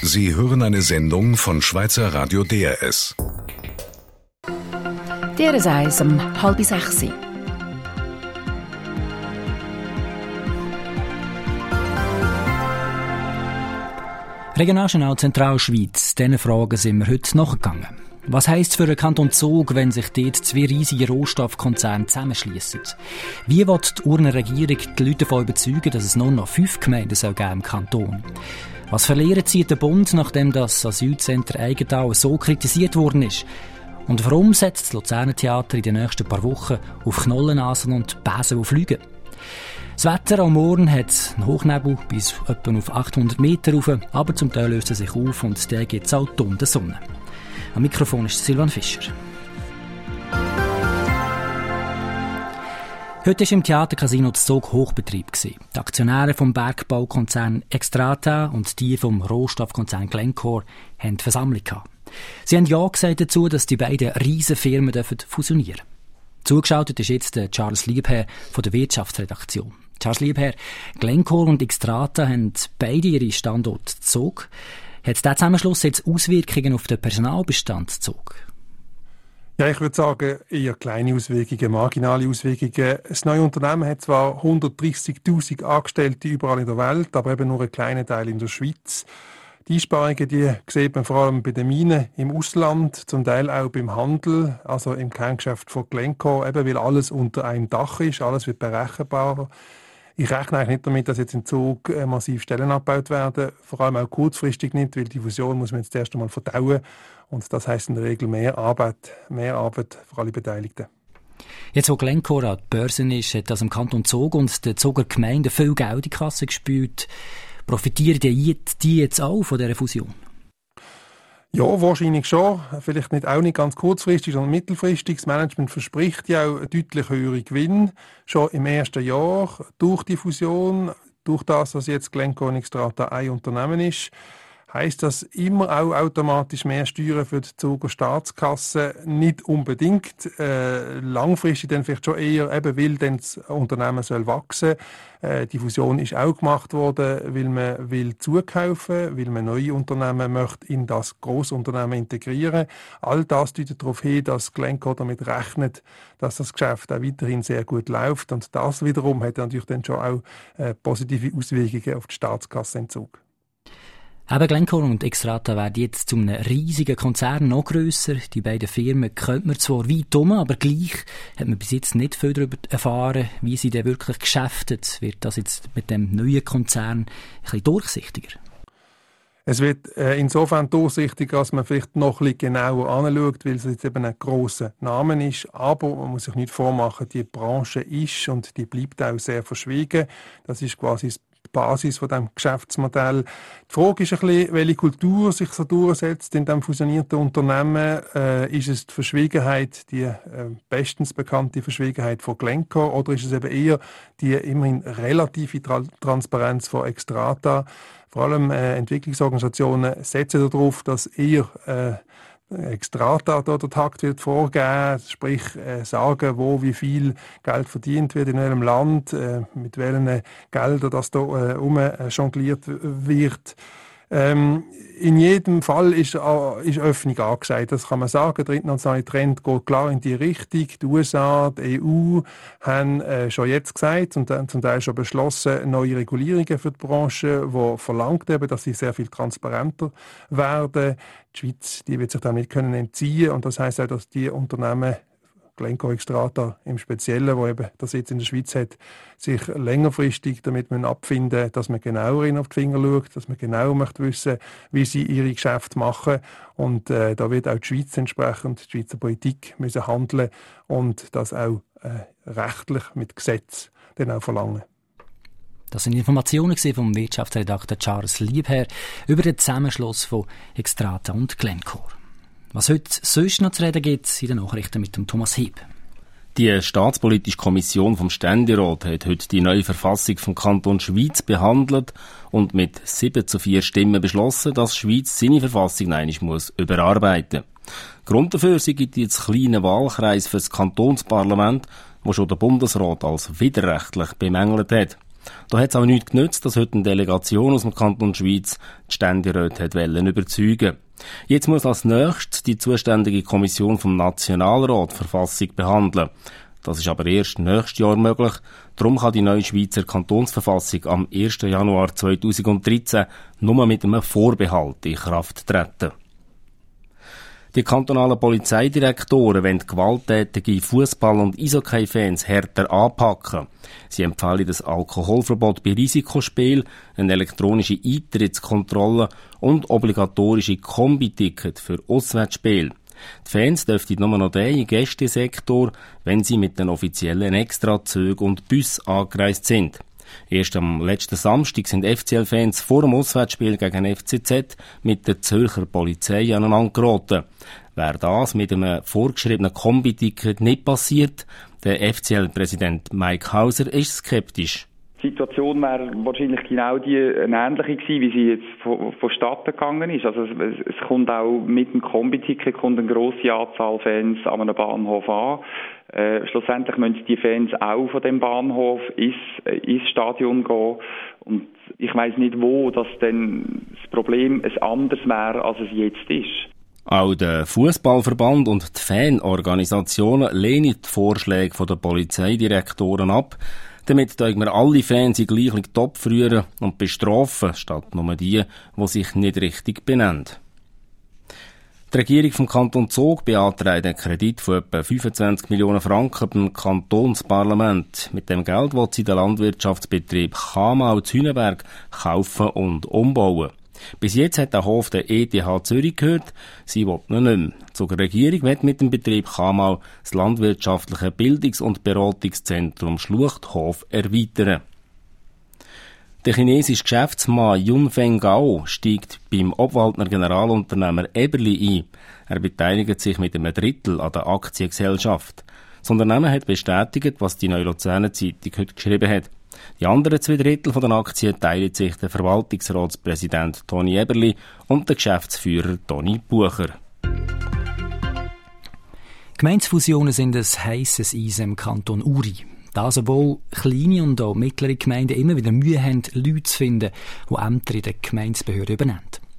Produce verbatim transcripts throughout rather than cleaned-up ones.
Sie hören eine Sendung von Schweizer Radio D R S. D R S eins um halb sechs. Regionaljournal Zentralschweiz, diesen Fragen sind wir heute nachgegangen. Was heisst es für den Kanton Zug, wenn sich dort zwei riesige Rohstoffkonzerne zusammenschliessen? Wie will die Urner Regierung die Leute davon überzeugen, dass es nur noch fünf Gemeinden soll geben im Kanton? Was verlieren sie der Bund, nachdem das Asylcenter Eigental so kritisiert worden ist? Und warum setzt das Luzerner Theater in den nächsten paar Wochen auf Knollennasen und Besen, die fliegen? Das Wetter am Morgen hat einen Hochnebel bis etwa auf achthundert Meter rauf, aber zum Teil löst er sich auf und dann gibt es auch die Sonne. Am Mikrofon ist Silvan Fischer. Heute war im Theatercasino Zug Hochbetrieb. Die Aktionäre vom Bergbaukonzern Xstrata und die vom Rohstoffkonzern Glencore haben die Versammlung gehabt. Sie haben ja gesagt dazu, dass die beiden Riesenfirmen fusionieren dürfen. Zugeschaltet ist jetzt Charles Liebherr von der Wirtschaftsredaktion. Charles Liebherr, Glencore und Xstrata haben beide ihre Standorte Zug. Hat dieser Zusammenschluss jetzt Auswirkungen auf den Personalbestand Zug? Ja, ich würde sagen, eher kleine Auswirkungen, marginale Auswirkungen. Das neue Unternehmen hat zwar hundertdreissigtausend Angestellte überall in der Welt, aber eben nur einen kleinen Teil in der Schweiz. Die Einsparungen, die sieht man vor allem bei den Minen im Ausland, zum Teil auch beim Handel, also im Kerngeschäft von Glencore, eben weil alles unter einem Dach ist, alles wird berechenbarer. Ich rechne eigentlich nicht damit, dass jetzt in Zug massiv Stellen abgebaut werden, vor allem auch kurzfristig nicht, weil die Fusion muss man jetzt erst einmal verdauen und das heisst in der Regel mehr Arbeit, mehr Arbeit für alle Beteiligten. Jetzt, wo Glencore an der Börse ist, hat das im Kanton Zug und der Zuger Gemeinde viel Geld in die Kasse gespült. Profitieren die, die jetzt auch von dieser Fusion? Ja, wahrscheinlich schon. Vielleicht nicht auch nicht ganz kurzfristig, sondern mittelfristig. Das Management verspricht ja auch deutlich höhere Gewinne. Schon im ersten Jahr durch die Fusion, durch das, dass jetzt Glencore und Xstrata ein Unternehmen ist, heisst das immer auch automatisch mehr Steuern für die Zuger Staatskasse? Nicht unbedingt. Äh, langfristig dann vielleicht schon eher, eben weil dann das Unternehmen soll wachsen. Äh, die Fusion ist auch gemacht worden, weil man will zukaufen, weil man neue Unternehmen möchte in das Grossunternehmen integrieren. All das deutet darauf hin, dass Glencore damit rechnet, dass das Geschäft auch weiterhin sehr gut läuft. Und das wiederum hat natürlich dann schon auch äh, positive Auswirkungen auf die Staatskasse in Zug. Eben Glencore und Xstrata werden jetzt zu einem riesigen Konzern noch grösser. Die beiden Firmen kennt man zwar weit um, aber gleich hat man bis jetzt nicht viel darüber erfahren, wie sie denn wirklich geschäftet. Wird das jetzt mit dem neuen Konzern ein bisschen durchsichtiger? Es wird äh, insofern durchsichtiger, dass man vielleicht noch ein bisschen genauer anschaut, weil es jetzt eben ein grosser Name ist. Aber man muss sich nicht vormachen, die Branche ist und die bleibt auch sehr verschwiegen. Das ist quasi das Basis von diesem Geschäftsmodell. Die Frage ist ein bisschen, welche Kultur sich so durchsetzt in diesem fusionierten Unternehmen. Äh, ist es die Verschwiegenheit, die äh, bestens bekannte Verschwiegenheit von Glencore, oder ist es eben eher die immerhin relative Tra- Transparenz von Xstrata? Vor allem äh, Entwicklungsorganisationen setzen darauf, dass eher äh, Xstrata da der Takt wird vorgeben, sprich äh, sagen, wo wie viel Geld verdient wird in welchem Land, äh, mit welchen Geldern das da äh, umjongliert wird. Ähm, in jedem Fall ist, äh, ist Öffnung angesagt, das kann man sagen. Der internationale Trend geht klar in die Richtung. Die U S A, die E U haben äh, schon jetzt gesagt und äh, zum Teil schon beschlossen, neue Regulierungen für die Branche, die verlangt eben, dass sie sehr viel transparenter werden. Die Schweiz, die wird sich da nicht können entziehen und das heisst auch, dass die Unternehmen, Glencore Xstrata im Speziellen, wo eben das jetzt in der Schweiz hat, sich längerfristig damit abfinden, dass man genauer auf die Finger schaut, dass man genau möchte wissen, wie sie ihre Geschäfte machen. Und äh, da wird auch die Schweiz entsprechend, die Schweizer Politik müssen handeln und das auch äh, rechtlich mit Gesetz dann auch verlangen. Das sind Informationen vom Wirtschaftsredakteur Charles Liebherr über den Zusammenschluss von Xstrata und Glencore. Was heute sonst noch zu reden gibt, in den Nachrichten mit dem Thomas Hieb. Die Staatspolitische Kommission vom Ständerat hat heute die neue Verfassung vom Kanton Schweiz behandelt und mit sieben zu vier Stimmen beschlossen, dass die Schweiz seine Verfassung einmal muss überarbeiten muss. Grund dafür sei die jetzt kleine Wahlkreis für das Kantonsparlament, wo schon der Bundesrat als widerrechtlich bemängelt hat. Da hat es aber nichts genützt, dass heute eine Delegation aus dem Kanton Schwyz die Ständeräte wollte überzeugen. Jetzt muss als nächstes die zuständige Kommission vom Nationalrat die Verfassung behandeln. Das ist aber erst nächstes Jahr möglich. Darum kann die neue Schweizer Kantonsverfassung am ersten Januar zweitausenddreizehn nur mit einem Vorbehalt in Kraft treten. Die kantonalen Polizeidirektoren wollen gewalttätige Fußball- und Eishockey-Fans härter anpacken. Sie empfehlen das Alkoholverbot bei Risikospielen, eine elektronische Eintrittskontrolle und obligatorische Kombi-Ticket für Auswärtsspiele. Die Fans dürften nur noch den im Gästesektor, wenn sie mit den offiziellen Extrazügen und Bussen angereist sind. Erst am letzten Samstag sind F C L-Fans vor dem Auswärtsspiel gegen F C Z mit der Zürcher Polizei aneinander geraten. Wäre das mit einem vorgeschriebenen Kombi-Ticket nicht passiert, der F C L-Präsident Mike Hauser ist skeptisch. Die Situation wäre wahrscheinlich genau die eine ähnliche gewesen, wie sie jetzt von, vonstatten gegangen ist. Also es, es kommt auch mit dem Kombi-Ticket kommt eine grosse Anzahl Fans an einem Bahnhof an. Äh, schlussendlich müssen die Fans auch von dem Bahnhof ins, äh, ins Stadion gehen. Und ich weiss nicht, wo das denn das Problem ein anderes wäre, als es jetzt ist. Auch der Fußballverband und die Fanorganisationen lehnen die Vorschläge der Polizeidirektoren ab. Damit dürfen wir alle Fans in gleichen Topf rühren und bestrafen, statt nur die, die sich nicht richtig benennen. Die Regierung vom Kanton Zug beantragt einen Kredit von etwa fünfundzwanzig Millionen Franken beim Kantonsparlament. Mit dem Geld will sie den Landwirtschaftsbetrieb Chamau zu Hünenberg kaufen und umbauen. Bis jetzt hat der Hof der E T H Zürich gehört, sie will noch nicht mehr. Zur Regierung wird mit dem Betrieb Chamau das landwirtschaftliche Bildungs- und Beratungszentrum Schluchthof erweitern. Der chinesische Geschäftsmann Yunfeng Gao steigt beim Obwaldner Generalunternehmer Eberli ein. Er beteiligt sich mit einem Drittel an der Aktiengesellschaft. Das Unternehmen hat bestätigt, was die Neue Luzerner Zeitung heute geschrieben hat. Die anderen zwei Drittel von den Aktien teilen sich der Verwaltungsratspräsident Toni Eberli und der Geschäftsführer Toni Bucher. Gemeindefusionen sind ein heisses Eisen im Kanton Uri. Das, obwohl kleine und auch mittlere Gemeinden immer wieder Mühe haben, Leute zu finden, die Ämter in der Gemeindebehörde übernehmen.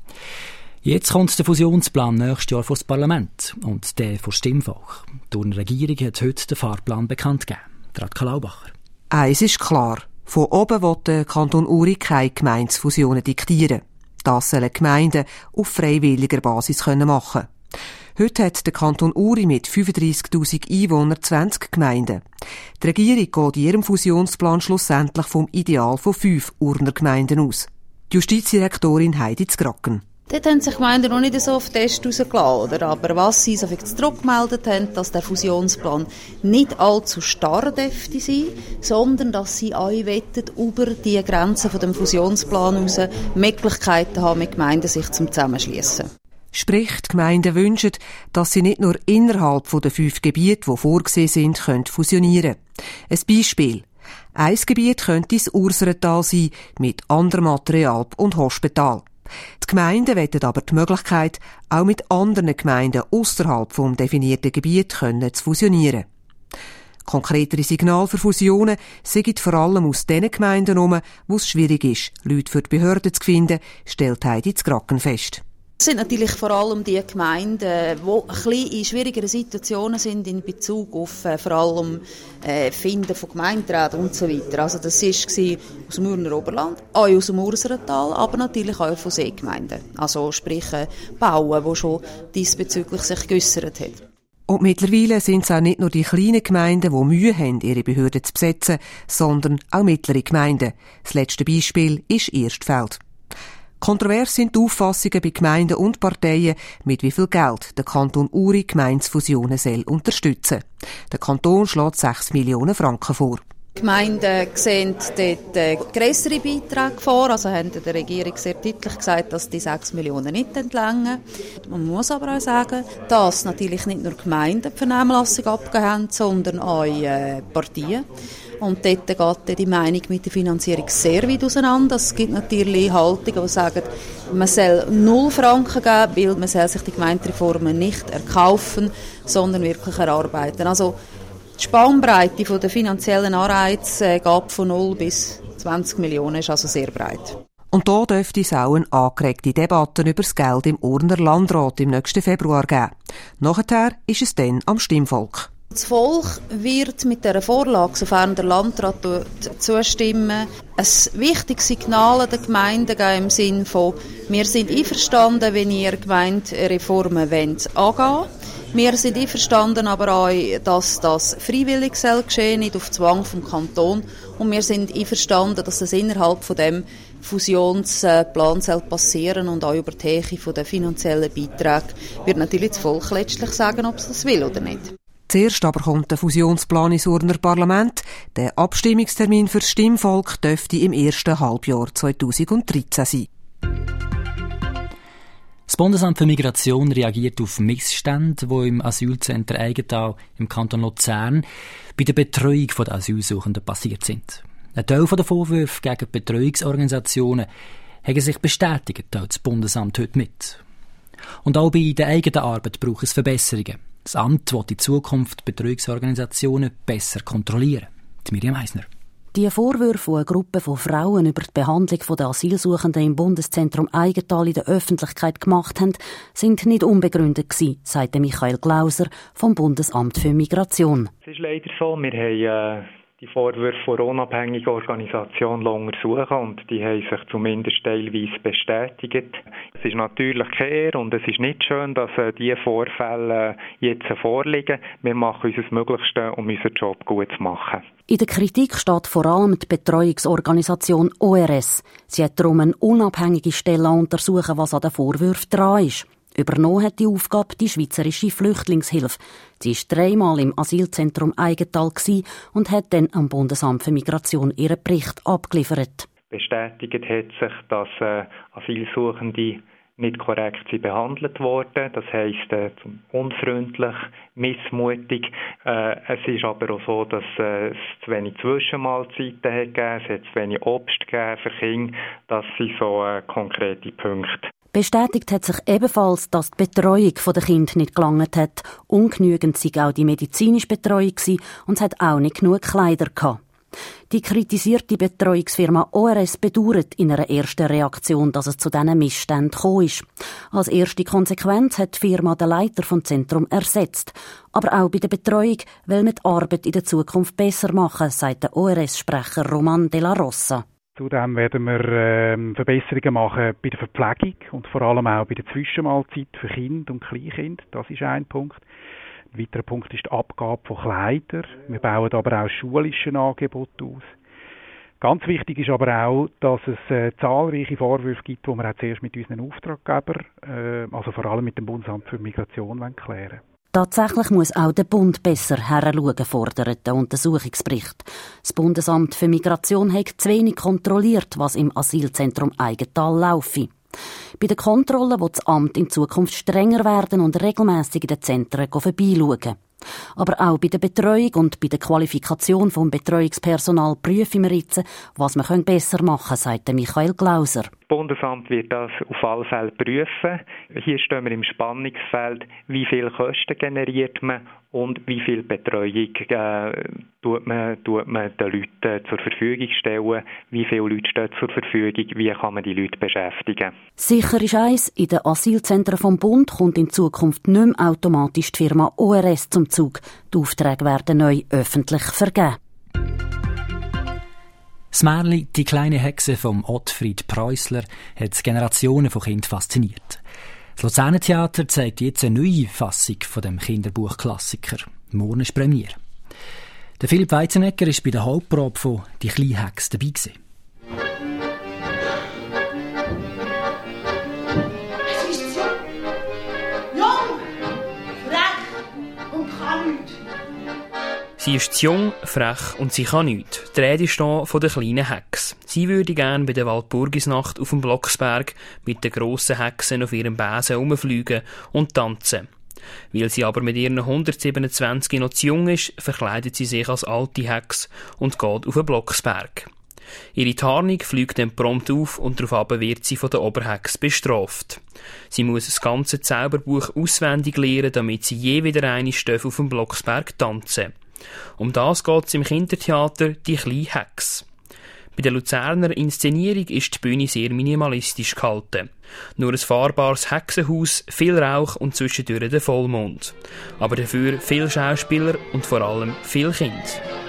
Jetzt kommt der Fusionsplan nächstes Jahr vor das Parlament und der vor Stimmvolk. Die Regierung hat heute den Fahrplan bekannt gegeben. Radka Laubacher. Eins ist klar. Von oben will der Kanton Uri keine Gemeindefusionen diktieren. Das sollen Gemeinden auf freiwilliger Basis machen können. Heute hat der Kanton Uri mit fünfunddreissigtausend Einwohnern zwanzig Gemeinden. Die Regierung geht in ihrem Fusionsplan schlussendlich vom Ideal von fünf Urner Gemeinden aus. Die Justizdirektorin Heidi Zgracken. Dort haben sich Gemeinden noch nicht so auf Test rausgelassen, oder? Aber was sie so viel zurückgemeldet haben, dass der Fusionsplan nicht allzu starr dürfte sein, sondern dass sie auch wettet, über die Grenzen von dem Fusionsplan heraus Möglichkeiten haben, mit Gemeinden sich zum Zusammenschliessen. Sprich, die Gemeinden wünschen, dass sie nicht nur innerhalb der fünf Gebiete, die vorgesehen sind, können fusionieren. Ein Beispiel. Ein Gebiet könnte das Urserental sein, mit Andermatt, Alp und Hospital. Die Gemeinden wollen aber die Möglichkeit, auch mit anderen Gemeinden ausserhalb vom definierten Gebiet können zu fusionieren. Konkretere Signale für Fusionen sind vor allem aus den Gemeinden herum, wo es schwierig ist, Leute für die Behörden zu finden, stellt Heidi Zgracken fest. Es sind natürlich vor allem die Gemeinden, die ein bisschen in schwierigeren Situationen sind in Bezug auf äh, vor allem äh, Finden von Gemeinderäten und so weiter. Also das war aus dem Urner Oberland, auch aus dem Urserental, aber natürlich auch von Seegemeinden. Also sprich äh, Bauen, die schon diesbezüglich sich geäussert haben. Und mittlerweile sind es auch nicht nur die kleinen Gemeinden, die Mühe haben, ihre Behörden zu besetzen, sondern auch mittlere Gemeinden. Das letzte Beispiel ist Erstfeld. Kontrovers sind die Auffassungen bei Gemeinden und Parteien, mit wie viel Geld der Kanton Uri Gemeindefusionen soll unterstützen. Der Kanton schlägt sechs Millionen Franken vor. Die Gemeinden sehen dort äh, grössere Beiträge vor, also haben der Regierung sehr deutlich gesagt, dass die sechs Millionen nicht entlangen. Man muss aber auch sagen, dass natürlich nicht nur Gemeinden die Vernehmlassung abgegeben haben, sondern auch äh, Parteien. Und dort geht die Meinung mit der Finanzierung sehr weit auseinander. Es gibt natürlich Haltungen, die sagen, man soll null Franken geben, weil man soll sich die Gemeindereformen nicht erkaufen, sondern wirklich erarbeiten. Also die Spannbreite der finanziellen Anreize geht von null bis zwanzig Millionen ist also sehr breit. Und da dürfte es auch eine angeregte Debatte über das Geld im Urner Landrat im nächsten Februar geben. Nachher ist es dann am Stimmvolk. Das Volk wird mit dieser Vorlage, sofern der Landrat zustimmen, ein wichtiges Signal an den Gemeinden geben im Sinne von, wir sind einverstanden, wenn ihr Gemeindereformen wollt, angehen. Wir sind einverstanden aber auch, dass das freiwillig soll geschehen, nicht auf Zwang vom Kanton. Und wir sind einverstanden, dass das innerhalb von dem Fusionsplan soll passieren und auch über die Höhe der finanziellen Beiträge wird natürlich das Volk letztlich sagen, ob es das will oder nicht. Zuerst aber kommt der Fusionsplan ins Urner Parlament. Der Abstimmungstermin für das Stimmvolk dürfte im ersten Halbjahr zweitausenddreizehn sein. Das Bundesamt für Migration reagiert auf Missstände, die im Asylzentrum Eigental im Kanton Luzern bei der Betreuung der Asylsuchenden passiert sind. Ein Teil der Vorwürfe gegen die Betreuungsorganisationen haben sich bestätigt, teilt das Bundesamt heute mit. Und auch bei der eigenen Arbeit braucht es Verbesserungen. Das Amt will in Zukunft Betreuungsorganisationen besser kontrollieren. Die Miriam Eisner. Die Vorwürfe, die eine Gruppe von Frauen über die Behandlung der Asylsuchenden im Bundeszentrum Eigental in der Öffentlichkeit gemacht haben, sind nicht unbegründet gewesen, sagte Michael Glauser vom Bundesamt für Migration. Es ist leider so, wir haben äh, die Vorwürfe von einer unabhängigen Organisation untersuchen und die haben sich zumindest teilweise bestätigt. Es ist natürlich keine Ehre und es ist nicht schön, dass äh, diese Vorfälle äh, jetzt vorliegen. Wir machen unser Möglichstes, um unseren Job gut zu machen. In der Kritik steht vor allem die Betreuungsorganisation O R S. Sie hat darum eine unabhängige Stelle untersuchen, was an den Vorwürfen dran ist. Übernommen hat die Aufgabe die Schweizerische Flüchtlingshilfe. Sie war dreimal im Asylzentrum Eigental und hat dann am Bundesamt für Migration ihren Bericht abgeliefert. Bestätigt hat sich, dass äh, Asylsuchende nicht korrekt sind behandelt worden. Das heisst, äh, unfreundlich, missmutig. Äh, es ist aber auch so, dass äh, es zu wenig Zwischenmahlzeiten hat gegeben, es hat zu wenig Obst gegeben für Kinder. Das sind so äh, konkrete Punkte. Bestätigt hat sich ebenfalls, dass die Betreuung der Kinder nicht gelangt hat. Ungenügend war auch die medizinische Betreuung und es hat auch nicht genug Kleider gehabt. Die kritisierte Betreuungsfirma O R S bedauert in einer ersten Reaktion, dass es zu diesen Missständen gekommen ist. Als erste Konsequenz hat die Firma den Leiter vom Zentrum ersetzt. Aber auch bei der Betreuung will man die Arbeit in der Zukunft besser machen, sagt der O R S-Sprecher Roman de la Rosa. Zudem werden wir ähm, Verbesserungen machen bei der Verpflegung und vor allem auch bei der Zwischenmahlzeit für Kinder und Kleinkinder. Das ist ein Punkt. Ein weiterer Punkt ist die Abgabe von Kleidern. Wir bauen aber auch schulische Angebote aus. Ganz wichtig ist aber auch, dass es äh, zahlreiche Vorwürfe gibt, die wir auch zuerst mit unseren Auftraggebern, äh, also vor allem mit dem Bundesamt für Migration, klären wollen. Tatsächlich muss auch der Bund besser heranschauen, fordert der Untersuchungsbericht. Das Bundesamt für Migration hat zu wenig kontrolliert, was im Asylzentrum Eigental laufe. Bei den Kontrollen will das Amt in Zukunft strenger werden und regelmässig in den Zentren vorbeischauen. Aber auch bei der Betreuung und bei der Qualifikation vom Betreuungspersonal prüfen wir jetzt, was wir besser machen können, sagt Michael Glauser. Das Bundesamt wird das auf alle Fälle prüfen. Hier stehen wir im Spannungsfeld, wie viel Kosten generiert man und wie viel Betreuung äh, tut man, tut man den Leuten zur Verfügung stellen, wie viele Leute stehen zur Verfügung, wie kann man die Leute beschäftigen. Sicher ist eins, in den Asylzentren vom Bund kommt in Zukunft nicht mehr automatisch die Firma O R S zum Zug. Die Aufträge werden neu öffentlich vergeben. Das Märchen «Die kleine Hexe» von Ottfried Preußler hat Generationen von Kindern fasziniert. Das Luzerner Theater zeigt jetzt eine neue Fassung von dem Kinderbuchklassiker. Morgen ist Premiere. Der Philipp Weizenegger war bei der Hauptprobe von «Die kleine Hexe» dabei gewesen. Es ist so jung, frech und kann nichts. Sie ist zu jung, frech und sie kann nichts. Die Rede ist hier von der kleinen Hexe. Sie würde gerne bei der Walpurgisnacht auf dem Blocksberg mit den grossen Hexen auf ihrem Besen herumfliegen und tanzen. Weil sie aber mit ihren hundertsiebenundzwanzig noch zu jung ist, verkleidet sie sich als alte Hexe und geht auf den Blocksberg. Ihre Tarnung fliegt dann prompt auf und daraufhin wird sie von der Oberhexe bestraft. Sie muss das ganze Zauberbuch auswendig lernen, damit sie je wieder eine auf dem Blocksberg tanzen. Um das geht es im Kindertheater «Die kleine Hexe». Bei der Luzerner Inszenierung ist die Bühne sehr minimalistisch gehalten. Nur ein fahrbares Hexenhaus, viel Rauch und zwischendurch der Vollmond. Aber dafür viele Schauspieler und vor allem viele Kinder.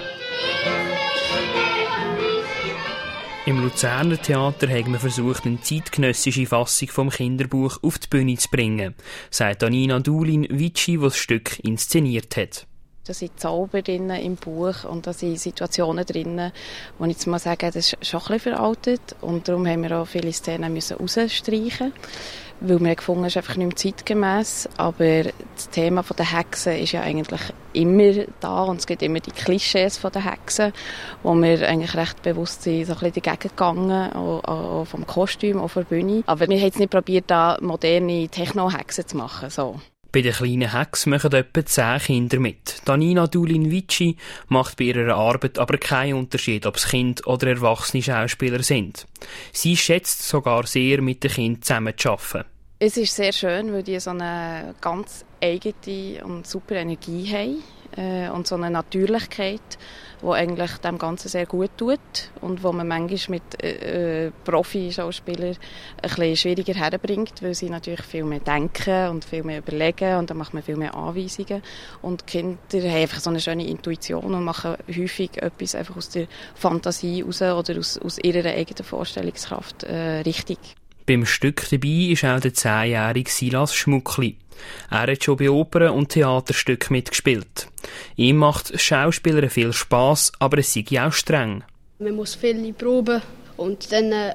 Im Luzerner Theater haben wir versucht, eine zeitgenössische Fassung vom Kinderbuch auf die Bühne zu bringen, sagt Anina Dulin-Vici, die das Stück inszeniert hat. Da sind Zauber drin im Buch und da sind Situationen drin, wo ich jetzt mal sage, das ist schon ein bisschen veraltet. Und darum haben wir auch viele Szenen müssen rausstreichen, weil wir gefunden haben, es ist einfach nicht mehr zeitgemäss. Aber das Thema der Hexen ist ja eigentlich immer da und es gibt immer die Klischees von den Hexen, wo wir eigentlich recht bewusst sind, so ein bisschen dagegen gegangen, auch, auch vom Kostüm, auch von der Bühne. Aber wir haben jetzt nicht probiert, da moderne Techno-Hexen zu machen. So. Bei den kleinen Hex machen etwa zehn Kinder mit. Danina Dulin-Vici macht bei ihrer Arbeit aber keinen Unterschied, ob es Kind oder erwachsene Schauspieler sind. Sie schätzt sogar sehr, mit den Kindern zusammen zu arbeiten. Es ist sehr schön, weil die so eine ganz eigene und super Energie haben äh, und so eine Natürlichkeit, die eigentlich dem Ganzen sehr gut tut und wo man manchmal mit äh, Profi-Schauspielern ein bisschen schwieriger herbringt, weil sie natürlich viel mehr denken und viel mehr überlegen und dann macht man viel mehr Anweisungen. Und die Kinder haben einfach so eine schöne Intuition und machen häufig etwas einfach aus der Fantasie raus oder aus, aus ihrer eigenen Vorstellungskraft äh, richtig. Beim Stück dabei ist auch der zehnjährige Silas Schmuckli. Er hat schon bei Opern und Theaterstücken mitgespielt. Ihm macht Schauspielern viel Spass, aber es sei auch streng. Man muss viele proben und dann äh,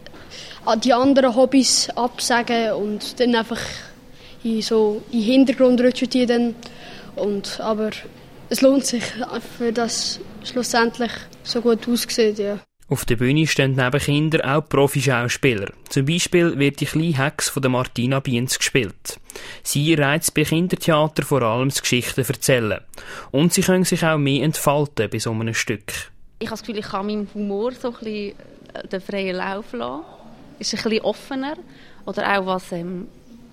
die anderen Hobbys absagen und dann einfach in, so, in den Hintergrund rutschen die dann. Und, aber es lohnt sich, für das schlussendlich so gut aussieht. Ja. Auf der Bühne stehen neben Kindern auch Profi-Schauspieler. Zum Beispiel wird die kleine Hex von der Martina Bienz gespielt. Sie reizt bei Kindertheater vor allem das Geschichten erzählen. Und sie können sich auch mehr entfalten bei so einem Stück. Ich habe das Gefühl, ich kann meinem Humor so ein bisschen den freien Lauf lassen. Ist ein bisschen offener. Oder auch was ähm,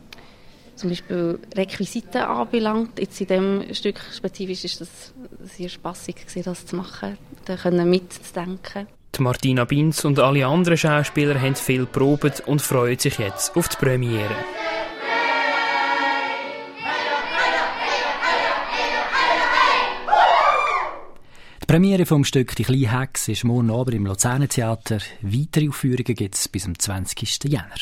zum Beispiel Requisiten anbelangt. Jetzt in diesem Stück spezifisch ist das sehr spassig, das zu machen, da können mitzudenken. Die Martina Binz und alle anderen Schauspieler haben viel geprobt und freuen sich jetzt auf die Premiere. Die Premiere vom Stück «Die kleine Hex» ist morgen Abend im Luzerner Theater. Weitere Aufführungen gibt es bis zum zwanzigsten Jänner.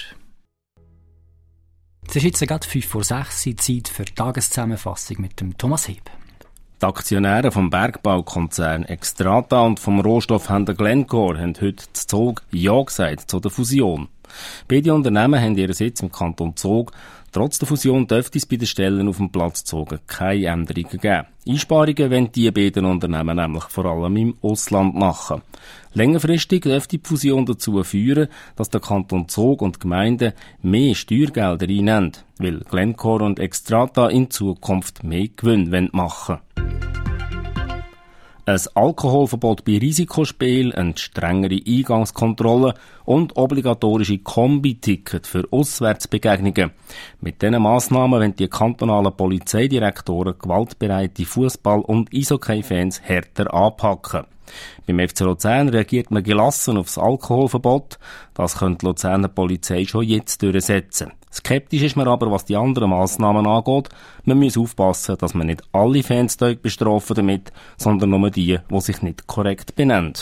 Es ist jetzt gerade fünf vor sechs, Zeit für die Tageszusammenfassung mit dem Thomas Heb. Die Aktionäre vom Bergbaukonzern Xstrata und vom Rohstoffhändler Glencore haben heute zu Zug Ja gesagt zu der Fusion. Beide Unternehmen haben ihren Sitz im Kanton Zug. Trotz der Fusion dürfte es bei den Stellen auf dem Platz Zug keine Änderungen geben. Einsparungen wollen die beiden Unternehmen nämlich vor allem im Ausland machen. Längerfristig dürfte die Fusion dazu führen, dass der Kanton Zug und die Gemeinden mehr Steuergelder einnehmen, weil Glencore und Xstrata in Zukunft mehr Gewinn machen wollen. Ein Alkoholverbot bei Risikospielen, eine strengere Eingangskontrolle und obligatorische Kombi-Ticket für Auswärtsbegegnungen. Mit diesen Massnahmen wollen die kantonalen Polizeidirektoren gewaltbereite Fußball- und Eishockey-Fans härter anpacken. Beim F C Luzern reagiert man gelassen auf das Alkoholverbot. Das könnte die Luzerner Polizei schon jetzt durchsetzen. Skeptisch ist man aber, was die anderen Massnahmen angeht. Man muss aufpassen, dass man nicht alle Fans damit bestrafen damit, sondern nur die, die sich nicht korrekt benennen.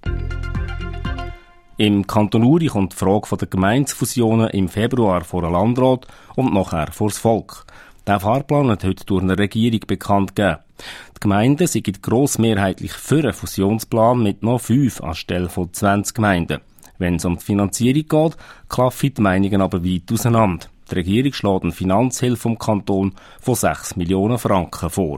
Im Kanton Uri kommt die Frage der Gemeindefusionen im Februar vor den Landrat und nachher vor das Volk. Der Fahrplan hat heute durch eine Regierung bekannt gegeben. Die Gemeinden sind grossmehrheitlich für einen Fusionsplan mit noch fünf anstelle von zwanzig Gemeinden. Wenn es um die Finanzierung geht, klaffen die Meinungen aber weit auseinander. Die Regierung schlägt eine Finanzhilfe vom Kanton von sechs Millionen Franken vor.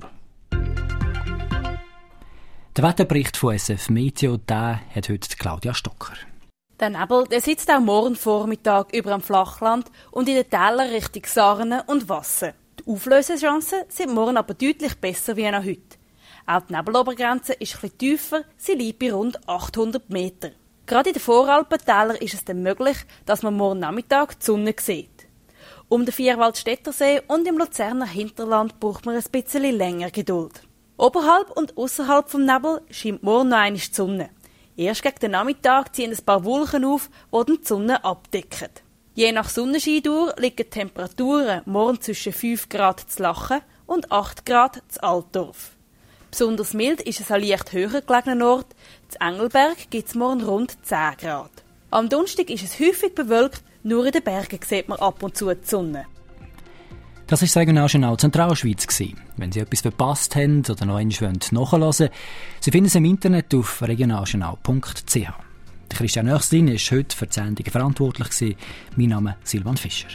Der Wetterbericht von S F Meteo, der hat heute Claudia Stocker. Der Nebel der sitzt auch morgen Vormittag über dem Flachland und in den Tälern Richtung Sarne und Wasser. Die Auflösechancen sind morgen aber deutlich besser wie noch heute. Auch die Nebelobergrenze ist etwas tiefer, sie liegt bei rund achthundert Meter. Gerade in den Voralpentälern ist es dann möglich, dass man morgen Nachmittag die Sonne sieht. Um den Vierwaldstättersee und im Luzerner Hinterland braucht man ein bisschen länger Geduld. Oberhalb und außerhalb vom Nebel scheint morgen noch einmal die Sonne. Erst gegen den Nachmittag ziehen ein paar Wolken auf, die die Sonne abdecken. Je nach Sonnenscheindauer liegen die Temperaturen morgen zwischen fünf Grad zu Lachen und acht Grad zu Altdorf. Besonders mild ist es an leicht höher gelegenen Ort. Zu Engelberg gibt es morgen rund zehn Grad. Am Donnerstag ist es häufig bewölkt, nur in den Bergen sieht man ab und zu die Sonne. Das war das Regionaljournal Zentralschweiz. Wenn Sie etwas verpasst haben oder noch einmal nachhören wollen, Sie finden es im Internet auf regionaljournal punkt c h. Christian Nöchslin war heute für die Sendung verantwortlich. Mein Name ist Silvan Fischer.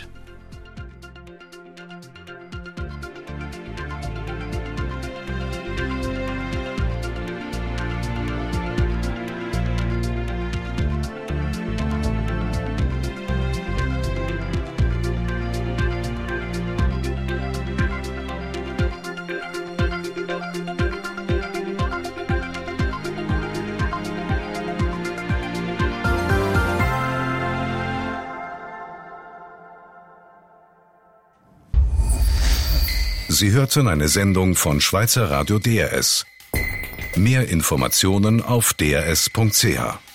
Sie hörten eine Sendung von Schweizer Radio D R S. Mehr Informationen auf d r s punkt c h.